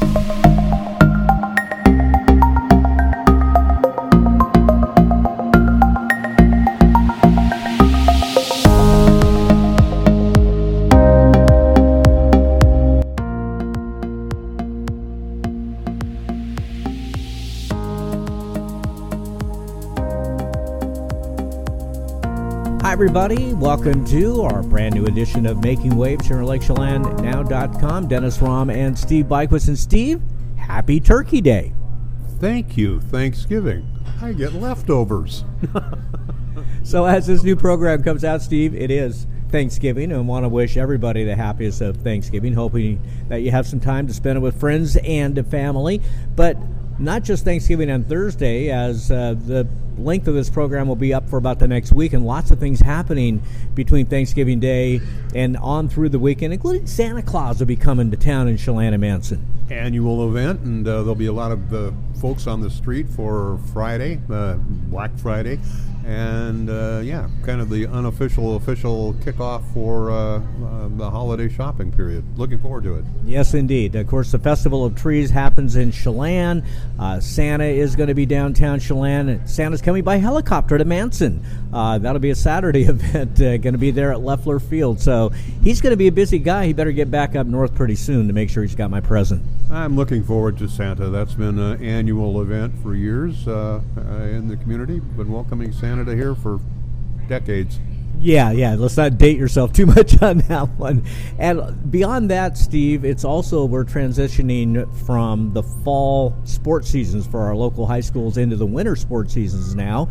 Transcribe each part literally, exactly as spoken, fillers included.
Hi everybody, welcome to our brand new edition of Making Waves here on Lake Chelan Now dot com. Dennis Rahm and Steve Byquist. And Steve, happy Turkey Day. Thank you. Thanksgiving. I get leftovers. So as this new program comes out, Steve, it is Thanksgiving, and I want to wish everybody the happiest of Thanksgiving, hoping that you have some time to spend it with friends and family. But not just Thanksgiving on Thursday, as uh, the length of this program will be up for about the next week, and lots of things happening between Thanksgiving Day and on through the weekend, including Santa Claus will be coming to town in Chelan and Manson. Annual event, and uh, there'll be a lot of uh, folks on the street for Friday, uh, Black Friday, and uh, yeah, kind of the unofficial, official kickoff for uh, uh, the holiday shopping period. Looking forward to it. Yes, indeed. Of course, the Festival of Trees happens in Chelan. Uh, Santa is going to be downtown Chelan. Santa's coming by helicopter to Manson. Uh, that'll be a Saturday event, uh, going to be there at Leffler Field. So he's going to be a busy guy. He better get back up north pretty soon to make sure he's got my present. I'm looking forward to Santa. That's been an annual event for years uh, uh, in the community. Been welcoming Santa to here for decades. Yeah, yeah. Let's not date yourself too much on that one. And beyond that, Steve, it's also we're transitioning from the fall sports seasons for our local high schools into the winter sports seasons now.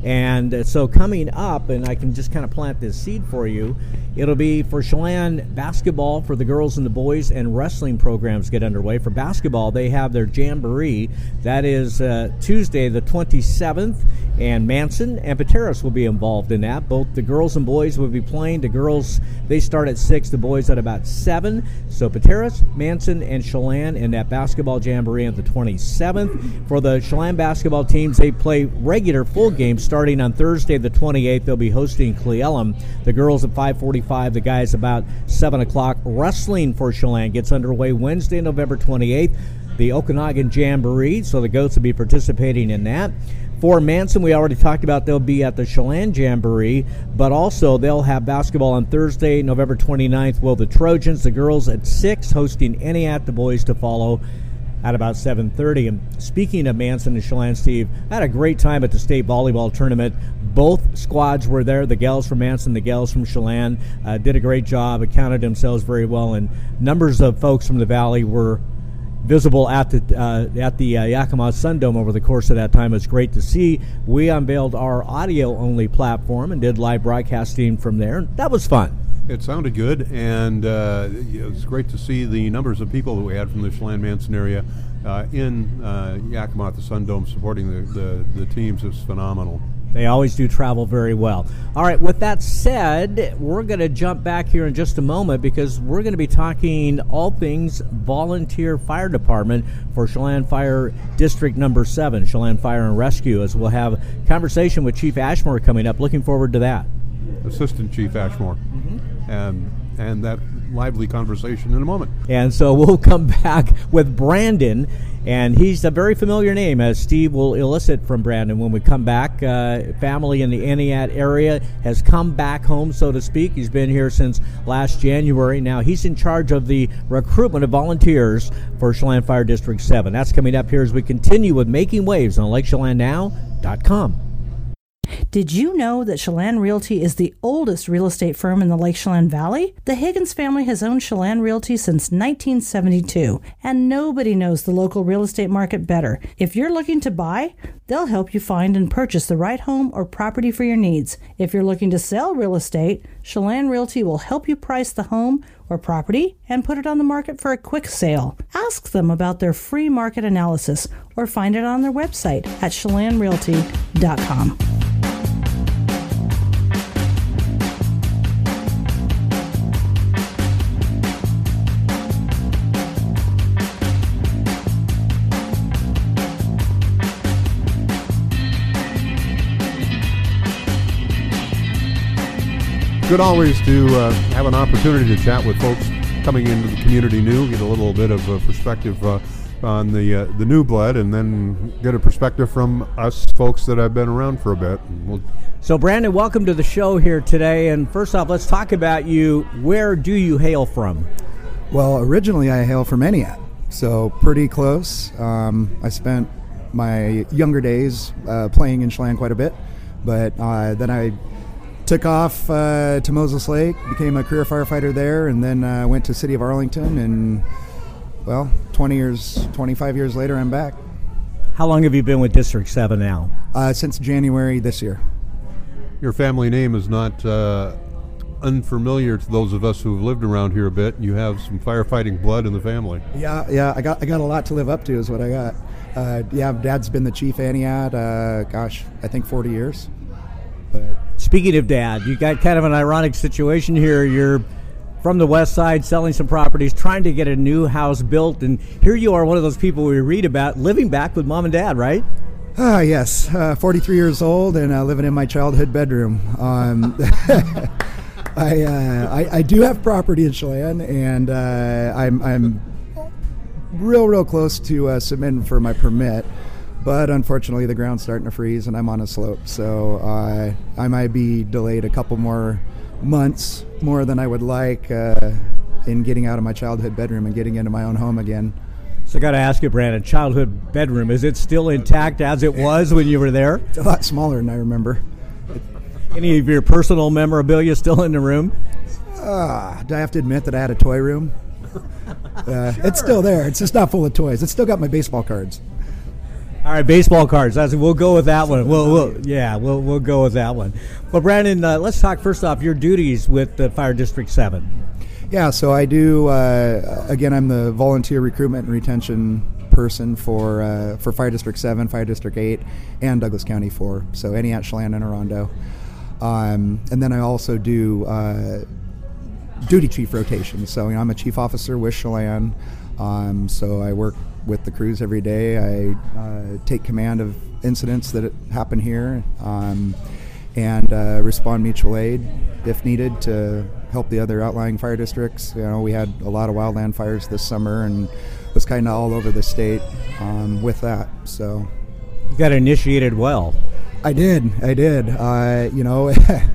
And so coming up, and I can just kind of plant this seed for you, it'll be for Chelan basketball for the girls and the boys, and wrestling programs get underway. For basketball, they have their jamboree. That is uh, Tuesday the twenty-seventh, and Manson and Pateros will be involved in that. Both the girls and boys will be playing. The girls, they start at six, the boys at about seven. So Pateros, Manson, and Chelan in that basketball jamboree on the twenty-seventh. For the Chelan basketball teams, they play regular full games starting on Thursday the twenty-eighth. They'll be hosting Cle Elum. The girls at five forty-five, the guys about seven o'clock. Wrestling for Chelan gets underway Wednesday, November twenty-eighth. The Okanagan Jamboree, so the Goats will be participating in that. For Manson, we already talked about they'll be at the Chelan Jamboree, but also they'll have basketball on Thursday, November twenty-ninth. Will the Trojans, the girls at six, hosting Entiat, the boys to follow at about seven thirty. And speaking of Manson and Chelan, Steve, I had a great time at the state volleyball tournament. Both squads were there, the gals from Manson, the gals from Chelan, uh, did a great job, accounted themselves very well, and numbers of folks from the Valley were visible at the uh, at the uh, Yakima Sundome over the course of that time. It's great to see. We unveiled our audio-only platform and did live broadcasting from there. That was fun. It sounded good, and uh, it was great to see the numbers of people that we had from the Chelan-Manson area uh, in uh, Yakima at the Sundome supporting the, the, the teams. Is phenomenal. They always do travel very well. All right, with that said, we're going to jump back here in just a moment because we're going to be talking all things volunteer fire department for Chelan Fire District Number seven, Chelan Fire and Rescue, as we'll have a conversation with Chief Ashmore coming up. Looking forward to that. Assistant Chief Ashmore. Mm-hmm. And, and that lively conversation in a moment. And so we'll come back with Brandon, and he's a very familiar name, as Steve will elicit from Brandon when we come back. Uh, family in the Entiat area has come back home, so to speak. He's been here since last January. Now he's in charge of the recruitment of volunteers for Chelan Fire District seven. That's coming up here as we continue with Making Waves on Lake Chelan Now dot com. Did you know that Chelan Realty is the oldest real estate firm in the Lake Chelan Valley? The Higgins family has owned Chelan Realty since nineteen seventy-two, and nobody knows the local real estate market better. If you're looking to buy, they'll help you find and purchase the right home or property for your needs. If you're looking to sell real estate, Chelan Realty will help you price the home or property and put it on the market for a quick sale. Ask them about their free market analysis or find it on their website at chelan realty dot com. Good always to uh, have an opportunity to chat with folks coming into the community new, get a little bit of uh, perspective uh, on the uh, the new blood, and then get a perspective from us folks that have been around for a bit. And we'll So, Brandon, welcome to the show here today. And first off, let's talk about you. Where do you hail from? Well, originally I hail from Entiat, so pretty close. Um, I spent my younger days uh, playing in Chelan quite a bit, but uh, then I took off uh, to Moses Lake, became a career firefighter there, and then uh, went to City of Arlington, and well, twenty years, twenty-five years later, I'm back. How long have you been with District seven now? Uh, since January this year. Your family name is not uh, unfamiliar to those of us who have lived around here a bit. You have some firefighting blood in the family. Yeah, yeah, I got I got a lot to live up to is what I got. Uh, yeah, Dad's been the chief Entiat, uh, gosh, I think forty years. But Speaking of Dad, you got kind of an ironic situation here. You're from the west side, selling some properties, trying to get a new house built, and here you are, one of those people we read about, living back with Mom and Dad, right? Ah, yes, uh, forty-three years old and uh, living in my childhood bedroom. Um, I, uh, I I do have property in Chelan, and uh, I'm I'm real real close to uh, submitting for my permit, but unfortunately the ground's starting to freeze and I'm on a slope, so uh, I might be delayed a couple more months, more than I would like, uh, in getting out of my childhood bedroom and getting into my own home again. So I got to ask you, Brandon, childhood bedroom, is it still intact as it was when you were there? It's a lot smaller than I remember. Any of your personal memorabilia still in the room? Uh, do I have to admit that I had a toy room? Uh, sure. It's still there. It's just not full of toys. It's still got my baseball cards. All right, baseball cards. That's, we'll go with that one. We'll, we'll, yeah, we'll we'll go with that one. Well, Brandon, uh, let's talk first off your duties with the Fire District seven. Yeah, so I do, uh, again, I'm the volunteer recruitment and retention person for uh, for Fire District seven, Fire District eight, and Douglas County four, so Entiat, Chelan, and Orondo. Um, and then I also do uh, duty chief rotations. So you know, I'm a chief officer with Chelan, um, so I work with the crews every day. I uh, take command of incidents that happen here, um, and uh, respond mutual aid if needed to help the other outlying fire districts. You know, we had a lot of wildland fires this summer and was kind of all over the state um, with that. So you got initiated well. I did. I did. Uh, you know,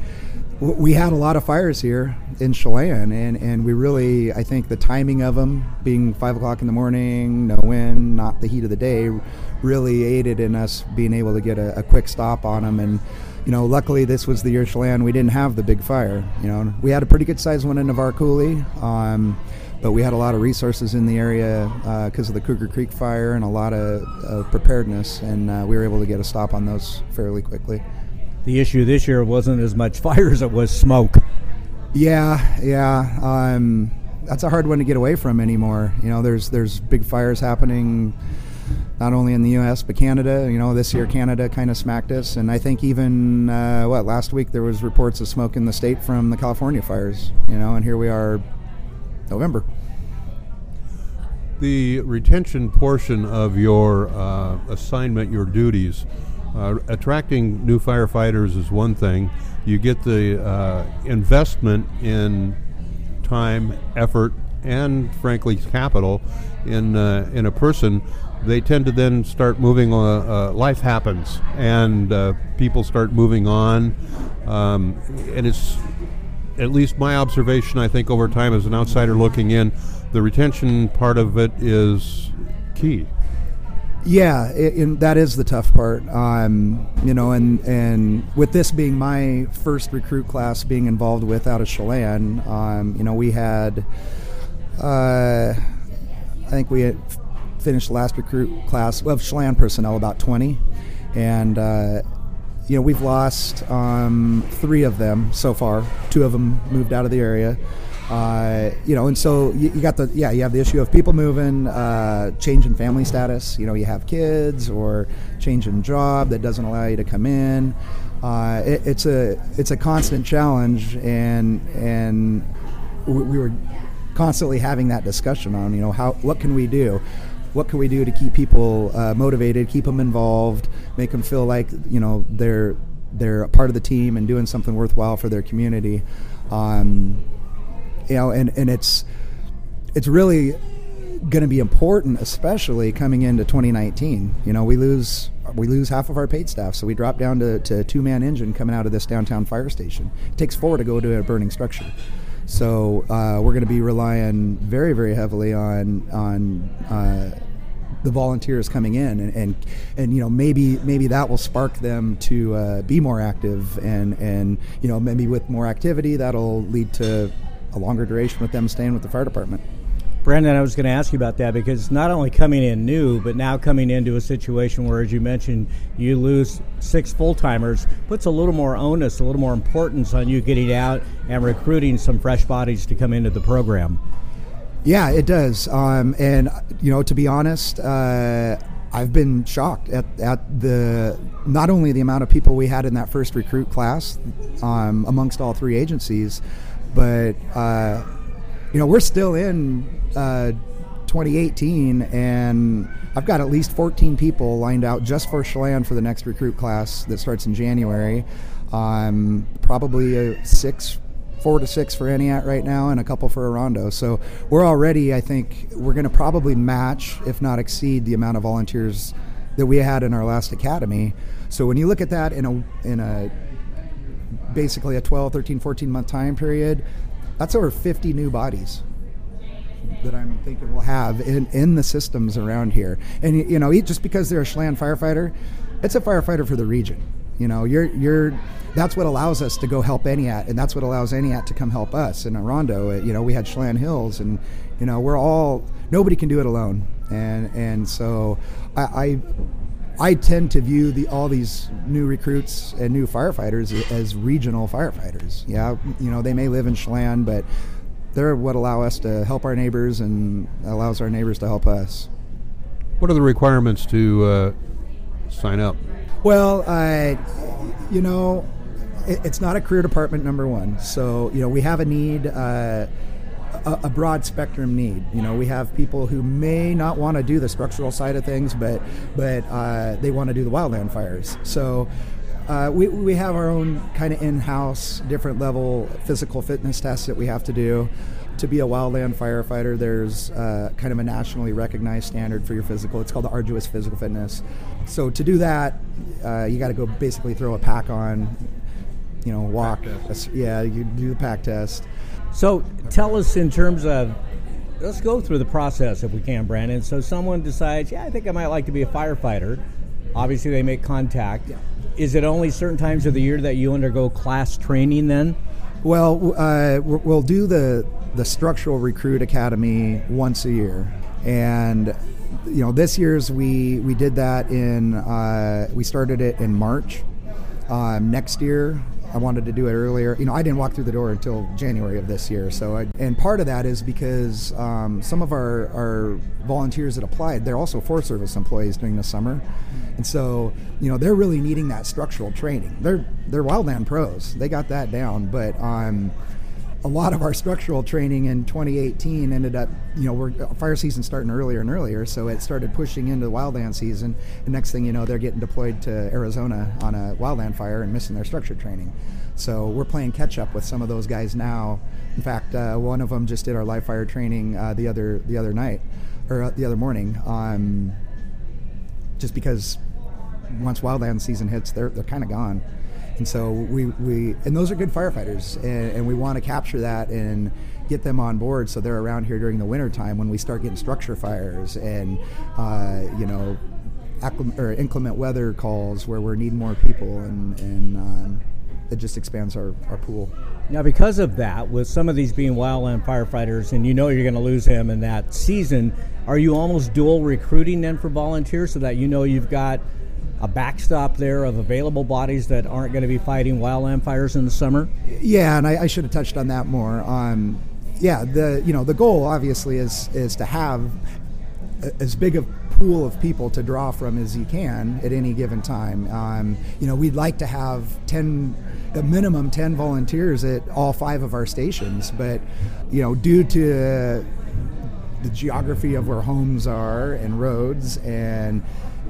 we had a lot of fires here in Chelan, and, and we really, I think the timing of them being five o'clock in the morning, no wind, not the heat of the day, really aided in us being able to get a, a quick stop on them. And you know, luckily this was the year Chelan we didn't have the big fire. You know, we had a pretty good sized one in Navarre Coulee, um, but we had a lot of resources in the area because uh, of the Cougar Creek fire and a lot of uh, preparedness, and uh, we were able to get a stop on those fairly quickly. The issue this year wasn't as much fire as it was smoke. Yeah, yeah. Um, that's a hard one to get away from anymore. You know, there's there's big fires happening not only in the U S but Canada. You know, this year Canada kind of smacked us, and I think even uh, what last week there was reports of smoke in the state from the California fires. You know, and here we are, November. The retention portion of your uh, assignment, your duties, uh, attracting new firefighters is one thing. You get the uh, investment in time, effort, and frankly capital in uh, in a person. They tend to then start moving on. Uh, life happens, and uh, people start moving on. Um, and it's, at least my observation, I think, over time as an outsider looking in, the retention part of it is key. Yeah, it, and that is the tough part. Um, you know, and, and with this being my first recruit class being involved with out of Chelan, um, you know, we had, uh, I think we had finished the last recruit class of Chelan personnel about twenty, and uh, you know, we've lost um, three of them so far. Two of them moved out of the area. Uh, you know, and so you, you got the, yeah, you have the issue of people moving, uh, change in family status. You know, you have kids or change in job that doesn't allow you to come in. Uh, it, it's a it's a constant challenge, and and we, we were constantly having that discussion on, you know, how what can we do, what can we do to keep people uh, motivated, keep them involved, make them feel like, you know, they're they're a part of the team and doing something worthwhile for their community. Um, You know, and, and it's it's really going to be important, especially coming into twenty nineteen. You know, we lose we lose half of our paid staff, so we drop down to, to two-man engine coming out of this downtown fire station. It takes four to go to a burning structure. So uh, we're going to be relying very, very heavily on on uh, the volunteers coming in, and, and and you know maybe maybe that will spark them to uh, be more active, and and you know maybe with more activity that'll lead to a longer duration with them staying with the fire department. Brandon, I was going to ask you about that, because not only coming in new, but now coming into a situation where, as you mentioned, you lose six full-timers, puts a little more onus, a little more importance on you getting out and recruiting some fresh bodies to come into the program. Yeah, it does. Um, and, you know, to be honest, uh, I've been shocked at, at the not only the amount of people we had in that first recruit class um, amongst all three agencies, but, uh, you know, we're still in uh, twenty eighteen, and I've got at least fourteen people lined out just for Chelan for the next recruit class that starts in January. Um, probably a six, four to six for Entiat right now, and a couple for Orondo. So we're already, I think, we're going to probably match, if not exceed, the amount of volunteers that we had in our last academy. So when you look at that in a in a basically a twelve, thirteen, fourteen month time period, that's over fifty new bodies that I'm thinking we'll have in, in the systems around here. And, you know, just because they're a Chelan firefighter, it's a firefighter for the region. You know, you're you're that's what allows us to go help Entiat, and that's what allows Entiat to come help us. In Orondo, you know, we had Chelan Hills, and, you know, we're all, nobody can do it alone. And and so I, I I tend to view the all these new recruits and new firefighters as regional firefighters. Yeah, you know, they may live in Chelan, but they're what allow us to help our neighbors and allows our neighbors to help us. What are the requirements to uh, sign up? Well, uh, you know, it, it's not a career department, number one. So, you know, we have a need, uh, a, a broad spectrum need. You know, we have people who may not want to do the structural side of things, but but uh, they want to do the wildland fires. So uh, we we have our own kind of in-house, different level physical fitness tests that we have to do. To be a wildland firefighter, there's uh, kind of a nationally recognized standard for your physical. It's called the Arduous Physical Fitness. So to do that, uh, you got to go basically throw a pack on, you know, walk. Yeah, you do the pack test. So tell us in terms of, let's go through the process if we can, Brandon. So someone decides, yeah, I think I might like to be a firefighter. Obviously they make contact. Yeah. Is it only certain times of the year that you undergo class training then? Well, uh, we'll do the the Structural Recruit Academy once a year, and you know this year's we we did that in uh, we started it in March. Um, next year, I wanted to do it earlier. You know, I didn't walk through the door until January of this year. So, I, and part of that is because um, some of our, our volunteers that applied, they're also Forest Service employees during the summer. And so, you know, they're really needing that structural training. They're they're wildland pros. They got that down. But um, a lot of our structural training in twenty eighteen ended up, you know, we're fire season starting earlier and earlier, so it started pushing into the wildland season. And next thing you know, they're getting deployed to Arizona on a wildland fire and missing their structure training. So we're playing catch up with some of those guys now. In fact, uh, one of them just did our live fire training uh, the other the other night or uh, the other morning. Um, just because once wildland season hits, they're they're kind of gone. And so we, we and those are good firefighters, and, and we want to capture that and get them on board so they're around here during the winter time when we start getting structure fires and uh, you know acclim- or inclement weather calls where we're needing more people, and, and um, it just expands our, our pool. Now, because of that, with some of these being wildland firefighters, and you know you're going to lose them in that season, are you almost dual recruiting then for volunteers so that you know you've got a backstop there of available bodies that aren't going to be fighting wildland fires in the summer? Yeah, and I, I should have touched on that more. Um, yeah, the you know the goal obviously is is to have a, as big a pool of people to draw from as you can at any given time. Um, you know, we'd like to have ten, a minimum ten volunteers at all five of our stations, but you know, due to the geography of where homes are and roads and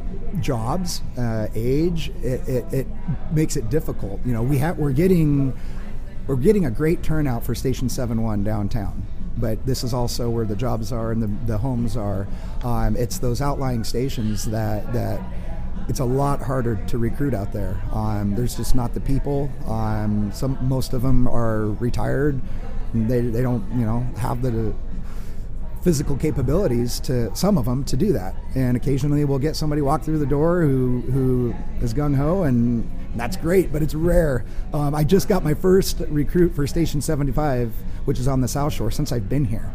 jobs, uh, age, it, it, it makes it difficult. You know, we have we're getting we're getting a great turnout for Station seven one downtown. but this is also where the jobs are and the, the homes are. Um, it's those outlying stations that that it's a lot harder to recruit out there. Um, there's just not the people. Um, some most of them are retired. They they don't you know have the physical capabilities to some of them to do that. And occasionally we'll get somebody walk through the door who who is gung ho, and that's great, but it's rare. Um, I just got my first recruit for Station seventy-five, which is on the South Shore, since I've been here.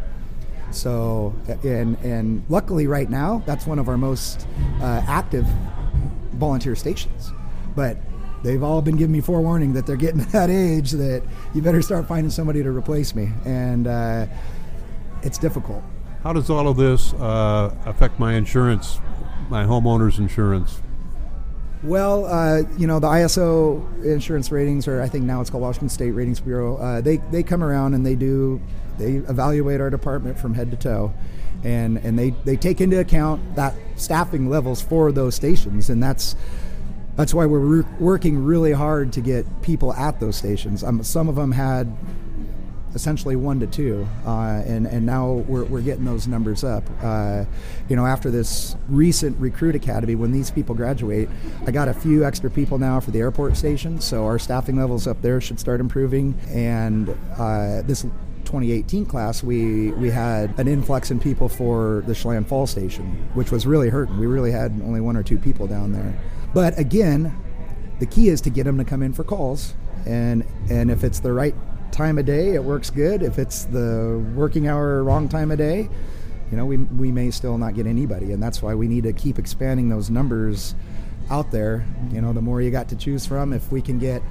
So, and and luckily right now, that's one of our most uh, active volunteer stations. But they've all been giving me forewarning that they're getting to that age that you better start finding somebody to replace me. And uh, it's difficult. How does all of this uh, affect my insurance, my homeowner's insurance? Well, uh, you know, the I S O insurance ratings, or I think now it's called Washington State Ratings Bureau, uh, they, they come around and they do, they evaluate our department from head to toe. And, and they, they take into account that staffing levels for those stations. And that's that's why we're re- working really hard to get people at those stations. Um, some of them had essentially one to two, uh, and and now we're we're getting those numbers up. Uh, you know, after this recent recruit academy, when these people graduate, I got a few extra people now for the airport station, so our staffing levels up there should start improving. And uh, this twenty eighteen class, we we had an influx in people for the Chelan Falls station, which was really hurting. We really had only one or two people down there. But again, the key is to get them to come in for calls, and and if it's the right time of day, it works good. If it's the working hour wrong time of day, you know, we we may still not get anybody, and that's why we need to keep expanding those numbers out there. You know, the more you got to choose from, if we can get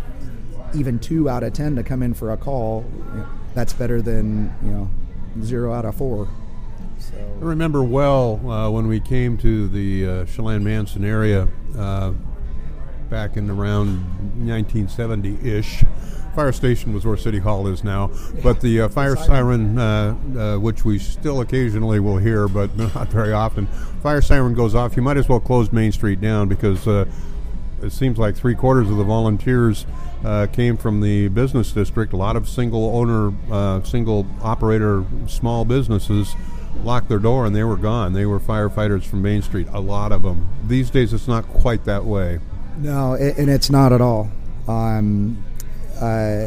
even two out of ten to come in for a call, that's better than, you know, zero out of four. So I remember well uh, when we came to the uh, Chelan-Manson area uh, back in around nineteen seventy-ish. Fire station was where City Hall is now, but the uh, fire siren, uh, uh, which we still occasionally will hear, but not very often, fire siren goes off. You might as well close Main Street down, because uh, it seems like three quarters of the volunteers uh, came from the business district. A lot of single owner, uh, single operator, small businesses locked their door and they were gone. They were firefighters from Main Street, a lot of them. These days it's not quite that way. No, and it's not at all. Um, uh,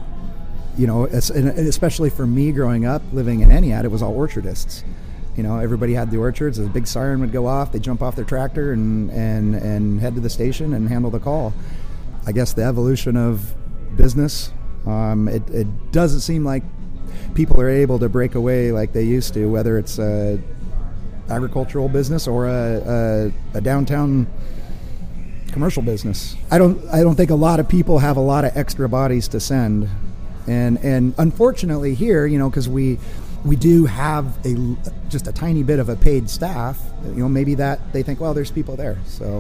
you know, especially for me growing up, living in Entiat, it was all orchardists. You know, everybody had the orchards. A big siren would go off. They'd jump off their tractor and, and, and head to the station and handle the call. I guess the evolution of business, um, it, it doesn't seem like people are able to break away like they used to, whether it's a agricultural business or a, a, a downtown commercial business. I don't I don't think a lot of people have a lot of extra bodies to send. And and unfortunately here, you know, because we we do have a just a tiny bit of a paid staff, you know, maybe that they think, well, there's people there. So,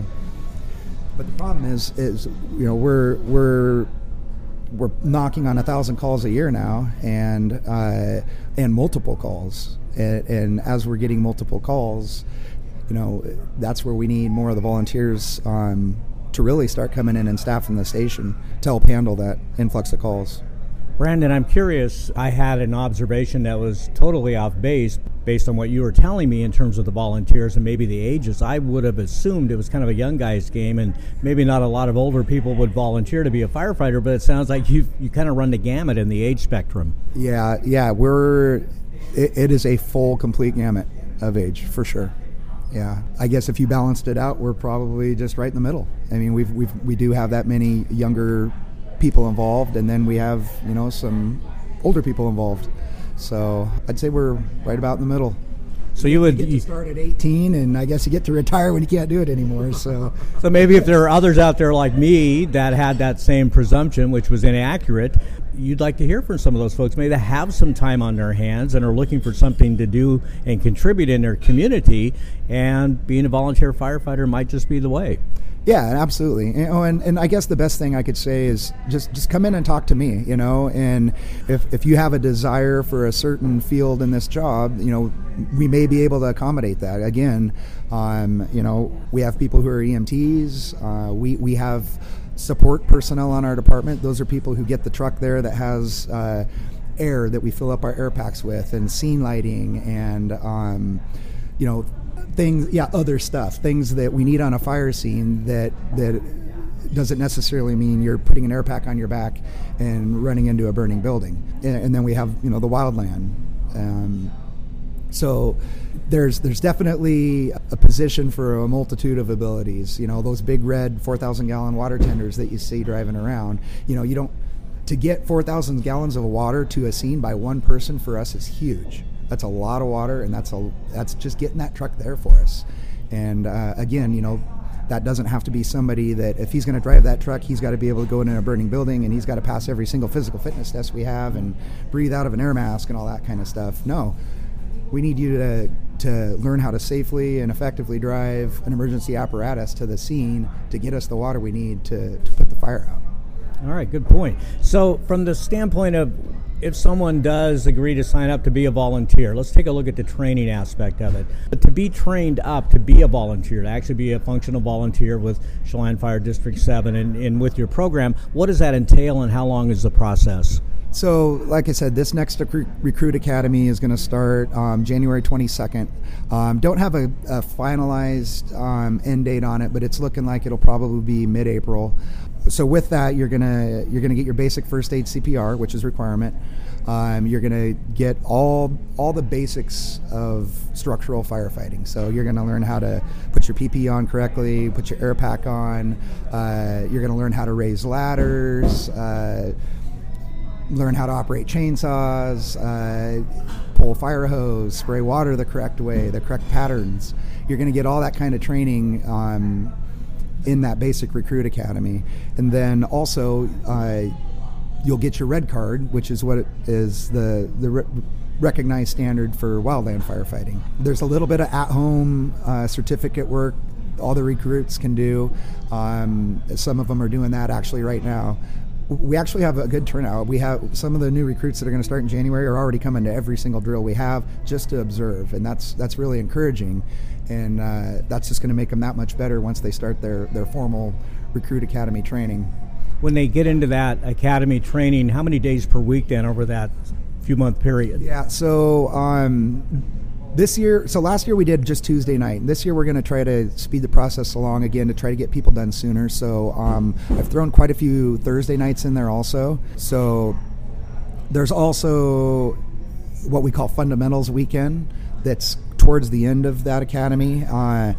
but the problem is is you know, we're we're we're knocking on a thousand calls a year now, and uh, and multiple calls, and, and as we're getting multiple calls, you know, that's where we need more of the volunteers um, to really start coming in and staffing the station to help handle that influx of calls. Brandon, I'm curious. I had an observation that was totally off base based on what you were telling me in terms of the volunteers and maybe the ages. I would have assumed it was kind of a young guy's game, and maybe not a lot of older people would volunteer to be a firefighter, but it sounds like you you kind of run the gamut in the age spectrum. Yeah, yeah, we're it, it is a full, complete gamut of age for sure. Yeah, I guess if you balanced it out, we're probably just right in the middle. I mean, we've we've we do have that many younger people involved, and then we have, you know, some older people involved. So I'd say we're right about in the middle. So you would you get to start at eighteen, and I guess you get to retire when you can't do it anymore. So, so maybe if there are others out there like me that had that same presumption, which was inaccurate, you'd like to hear from some of those folks. Maybe they have some time on their hands and are looking for something to do and contribute in their community, and being a volunteer firefighter might just be the way. Yeah, absolutely. You know, and, and I guess the best thing I could say is just, just come in and talk to me, you know, and if, if you have a desire for a certain field in this job, you know, we may be able to accommodate that. Again, um, you know, we have people who are E M Ts. Uh, we, we have support personnel on our department. Those are people who get the truck there that has uh, air that we fill up our air packs with, and scene lighting, and um, you know, things, yeah, other stuff, things that we need on a fire scene that that doesn't necessarily mean you're putting an air pack on your back and running into a burning building. And, and then we have, you know, the wildland. Um, so there's there's definitely a position for a multitude of abilities. You know, those big red four thousand gallon water tenders that you see driving around, you know, you don't, to get four thousand gallons of water to a scene by one person for us is huge. That's a lot of water, and that's a that's just getting that truck there for us. And uh, again, you know, that doesn't have to be somebody that, if he's going to drive that truck, he's got to be able to go into a burning building, and he's got to pass every single physical fitness test we have and breathe out of an air mask and all that kind of stuff. No, we need you to to learn how to safely and effectively drive an emergency apparatus to the scene to get us the water we need to, to put the fire out. All right, good point. So from the standpoint of, if someone does agree to sign up to be a volunteer, let's take a look at the training aspect of it. But to be trained up to be a volunteer, to actually be a functional volunteer with Chelan Fire District seven and, and with your program, what does that entail, and how long is the process? So, like I said, this next Recruit, Recruit Academy is going to start um, January twenty-second. Um, don't have a, a finalized um, end date on it, but it's looking like it'll probably be mid-April. So with that, you're gonna you're gonna get your basic first aid C P R, which is a requirement. Um, you're gonna get all all the basics of structural firefighting. So you're gonna learn how to put your P P E on correctly, put your air pack on. Uh, you're gonna learn how to raise ladders, uh, learn how to operate chainsaws, uh, pull fire hose, spray water the correct way, the correct patterns. You're gonna get all that kind of training Um, in that basic Recruit Academy. And then also uh, you'll get your red card, which is what it is the the re- recognized standard for wildland firefighting. There's a little bit of at-home uh, certificate work all the recruits can do. Um, some of them are doing that actually right now. We actually have a good turnout. We have some of the new recruits that are going to start in January are already coming to every single drill we have just to observe, and that's that's really encouraging. And uh, that's just going to make them that much better once they start their, their formal Recruit Academy training. When they get into that academy training, how many days per week then over that few month period? Yeah, so um, this year, so last year we did just Tuesday night. This year we're going to try to speed the process along again to try to get people done sooner. So um, I've thrown quite a few Thursday nights in there also. So there's also what we call Fundamentals Weekend that's towards the end of that academy. Uh,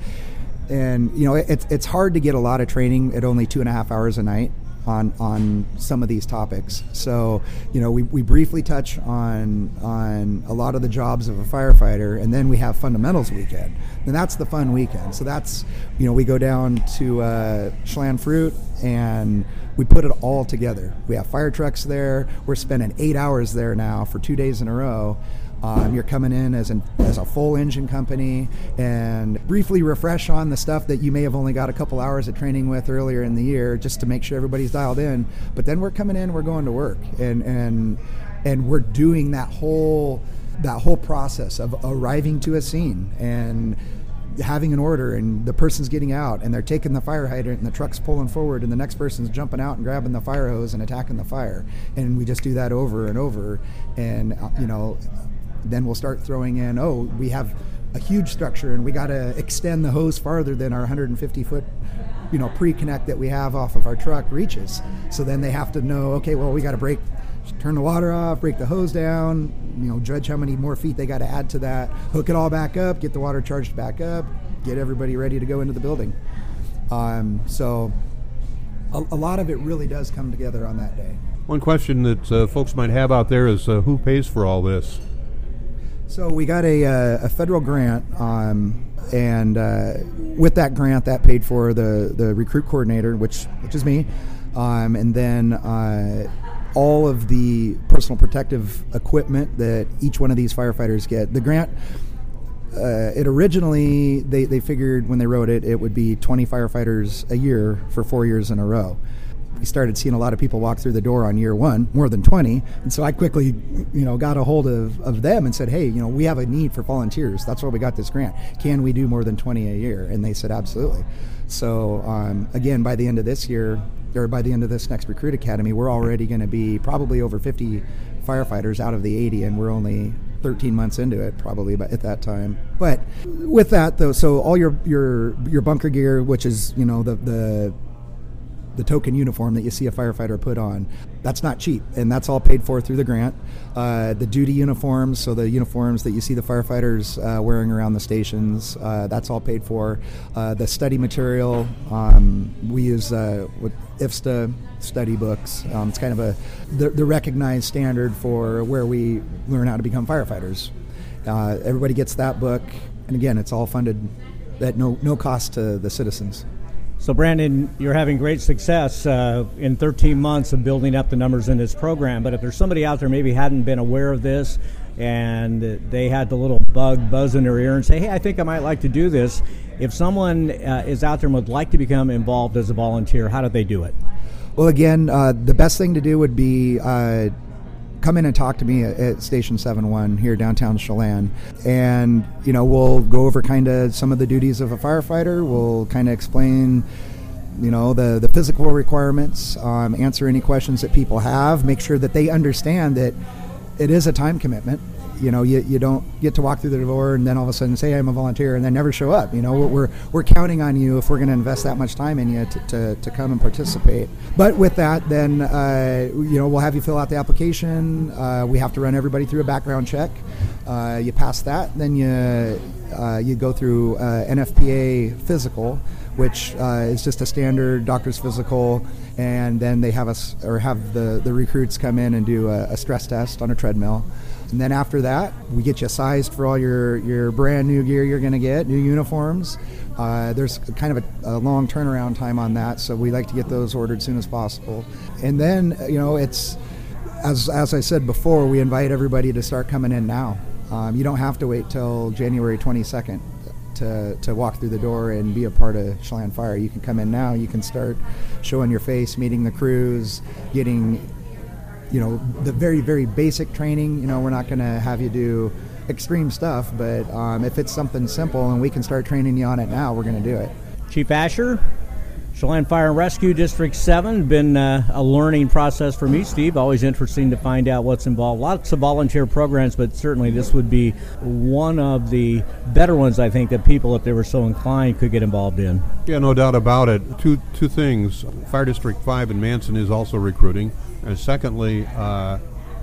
and, you know, it, it's it's hard to get a lot of training at only two and a half hours a night on on some of these topics. So, you know, we, we briefly touch on on a lot of the jobs of a firefighter, and then we have Fundamentals Weekend. And that's the fun weekend. So that's, you know, we go down to uh, Chelan Fruit and we put it all together. We have fire trucks there. We're spending eight hours there now for two days in a row. Um, you're coming in as an as a full engine company and briefly refresh on the stuff that you may have only got a couple hours of training with earlier in the year, just to make sure everybody's dialed in. But then we're coming in, we're going to work, and and and we're doing that whole that whole process of arriving to a scene and having an order, and the person's getting out and they're taking the fire hydrant and the truck's pulling forward and the next person's jumping out and grabbing the fire hose and attacking the fire. And we just do that over and over. And uh, you know, then we'll start throwing in, oh, we have a huge structure and we got to extend the hose farther than our one hundred fifty foot, you know, pre-connect that we have off of our truck reaches. So then they have to know, okay, well, we got to break, turn the water off, break the hose down, you know, judge how many more feet they got to add to that, hook it all back up, get the water charged back up, get everybody ready to go into the building. Um, so a, a lot of it really does come together on that day. One question that uh, folks might have out there is uh, who pays for all this? So we got a, uh, a federal grant, um, and uh, with that grant, that paid for the, the recruit coordinator, which which is me, um, and then uh, all of the personal protective equipment that each one of these firefighters get. The grant, uh, it originally, they, they figured when they wrote it, it would be twenty firefighters a year for four years in a row. We started seeing a lot of people walk through the door on year one, more than twenty. And so I quickly, you know, got a hold of, of them and said, hey, you know, we have a need for volunteers. That's why we got this grant. Can we do more than twenty a year? And they said, absolutely. So, um, again, by the end of this year, or by the end of this next Recruit Academy, we're already going to be probably over fifty firefighters out of the eighty, and we're only thirteen months into it probably but at that time. But with that though, so all your your your bunker gear, which is, you know, the the the token uniform that you see a firefighter put on, that's not cheap, and that's all paid for through the grant. Uh, the duty uniforms, so the uniforms that you see the firefighters uh, wearing around the stations, uh, that's all paid for. Uh, the study material, um, we use uh, with I F S T A study books. Um, it's kind of a the, the recognized standard for where we learn how to become firefighters. Uh, everybody gets that book, and again, it's all funded at no no cost to the citizens. So, Brandon, you're having great success uh, in thirteen months of building up the numbers in this program. But if there's somebody out there maybe hadn't been aware of this and they had the little bug buzz in their ear and say, hey, I think I might like to do this. If someone uh, is out there and would like to become involved as a volunteer, how do they do it? Well, again, uh, the best thing to do would be uh, come in and talk to me at, at Station seven one here downtown Chelan, and you know, we'll go over kind of some of the duties of a firefighter. We'll kind of explain, you know, the the physical requirements, um, answer any questions that people have, make sure that they understand that it is a time commitment. You know, you, you don't get to walk through the door and then all of a sudden say I'm a volunteer and then never show up. You know, we're we're, we're counting on you if we're going to invest that much time in you to, to, to come and participate. But with that, then uh, you know, we'll have you fill out the application. Uh, we have to run everybody through a background check. Uh, you pass that, then you uh, you go through uh, N F P A physical, which uh, is just a standard doctor's physical, and then they have us or have the, the recruits come in and do a, a stress test on a treadmill. And then after that, we get you sized for all your, your brand new gear you're going to get, new uniforms. Uh, there's kind of a, a long turnaround time on that, so we like to get those ordered as soon as possible. And then, you know, it's, as as I said before, we invite everybody to start coming in now. Um, you don't have to wait till January twenty-second to, to walk through the door and be a part of Chelan Fire. You can come in now. You can start showing your face, meeting the crews, getting, you know, the very, very basic training. You know, we're not going to have you do extreme stuff, but um, if it's something simple and we can start training you on it now, we're going to do it. Chief Asher, Chelan Fire and Rescue District seven, been uh, a learning process for me, Steve. Always interesting to find out what's involved. Lots of volunteer programs, but certainly this would be one of the better ones, I think, that people, if they were so inclined, could get involved in. Yeah, no doubt about it. Two two things. Fire District five in Manson is also recruiting. And secondly, uh,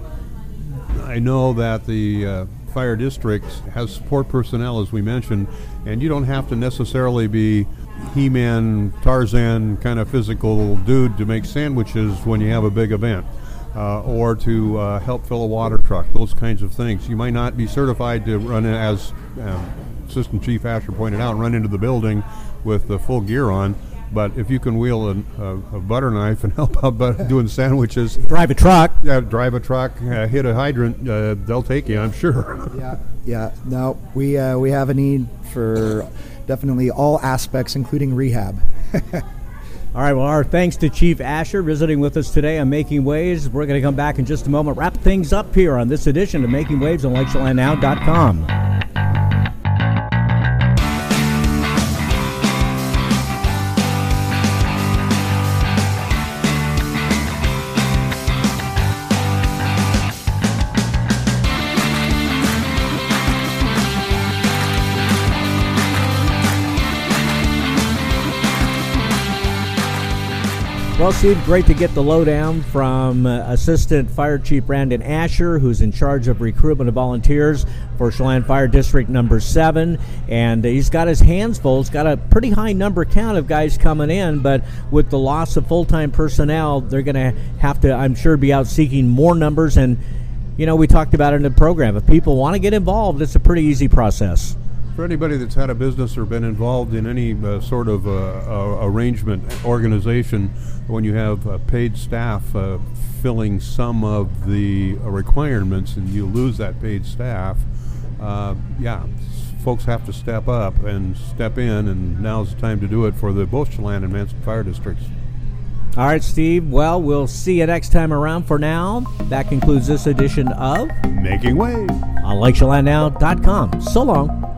I know that the uh, fire district has support personnel, as we mentioned, and you don't have to necessarily be He-Man, Tarzan kind of physical dude to make sandwiches when you have a big event, uh, or to uh, help fill a water truck, those kinds of things. You might not be certified to run, as um, Assistant Chief Asher pointed out, run into the building with the full gear on. But if you can wheel a, a, a butter knife and help out but doing sandwiches, drive a truck, yeah, drive a truck, uh, hit a hydrant, uh, they'll take you, I'm sure. Yeah, yeah. No, we uh, we have a need for definitely all aspects, including rehab. All right, well, our thanks to Chief Asher visiting with us today on Making Waves. We're going to come back in just a moment, wrap things up here on this edition of Making Waves on Lake Chelan Now dot com. Well, Steve, great to get the lowdown from uh, Assistant Fire Chief Brandon Asher, who's in charge of recruitment of volunteers for Chelan Fire District number seven. And uh, he's got his hands full. He's got a pretty high number count of guys coming in, but with the loss of full-time personnel, they're going to have to, I'm sure, be out seeking more numbers. And, you know, we talked about it in the program. If people want to get involved, it's a pretty easy process. For anybody that's had a business or been involved in any uh, sort of uh, uh, arrangement, organization, when you have uh, paid staff uh, filling some of the uh, requirements and you lose that paid staff, uh, yeah, folks have to step up and step in, and now's the time to do it for the both Chelan and Manson fire districts. All right, Steve. Well, we'll see you next time around. For now, that concludes this edition of Making Waves on Lake Chelan Now dot com. So long.